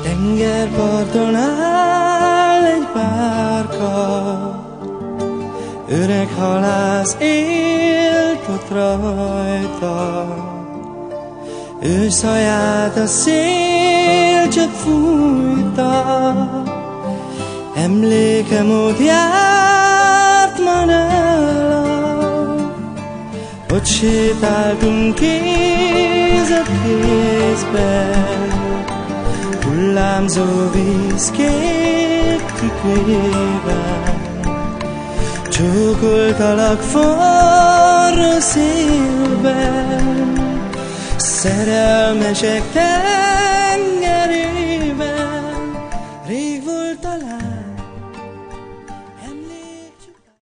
Tengerparton áll egy bárka, öreg halász élt ott rajta. Őszhaját a szél csak fújta, emlékem ott járt ma nála. Ott sétáltunk kéz a kézben, hullámzó víz kék tükrében. Csókoltalak forró szélben, szerelmesek tengerében. Rég volt talán